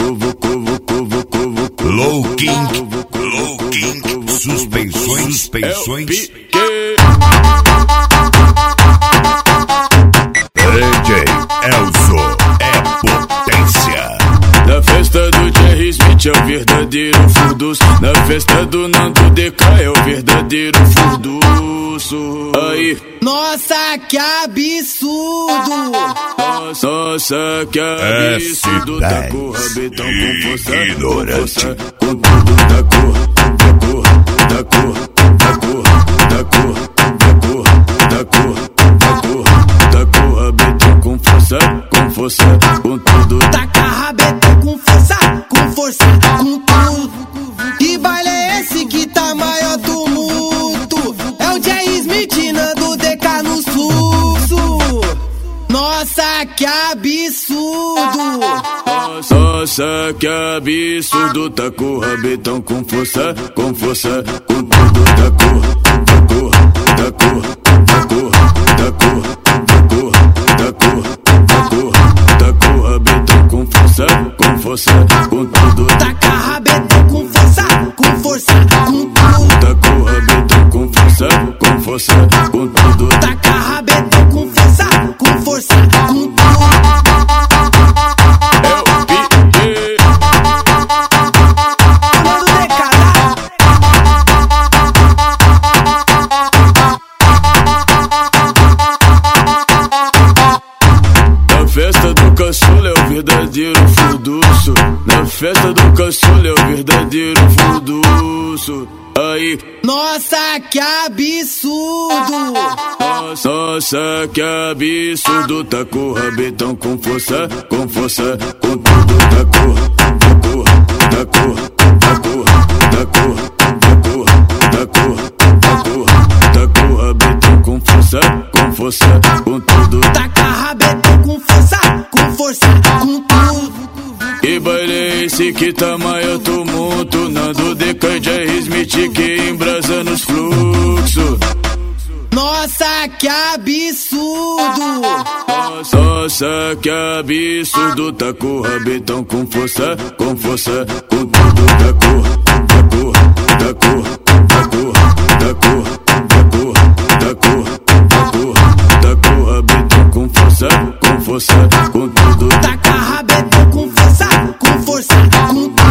Low King, suspensões. DJ Elzo é potência. Na festa do Jerry Smith é o verdadeiro furdus. Na festa do Nando DK é o verdadeiro furduço. Aí, nossa, que absurdo! Nossa, que absurdo! Tá com o rabetão com força, ignorante. Com tudo da cor, rabetão com força, com tudo. Taca rabetão com força, com tudo. Que baile é esse que tá maior tumulto? É o Jerry Smith, Nando DK no fluxo. Nossa, que absurdo! Nossa, que absurdo! Tá com o rabetão com força, com tudo da cor, rabetão com força, com tudo. Taca rabetão com força, com tudo. Taca o rabetão com força, com tudo. Taca rabetão com força, com tudo. É o PG. Nando DK. Na festa do caçula é o verdadeiro furduço. Na festa do caçula é o verdadeiro furduço. Aí, Nossa, que absurdo! nossa, que absurdo! Tá com o rabetão com força, com tudo da cor, tá com o rabetão com força, com tudo. Taca rabetão com força, com tudo. Que baile é esse que tá maior tumulto? Nando DK e Jerry Smith que embrasa nos fluxos. Nossa, que absurdo! Nossa, que absurdo! Tá com o rabetão com força, com tudo da cor, tá com o rabetão com força, com tudo. Taca rabetão com força, com tudo.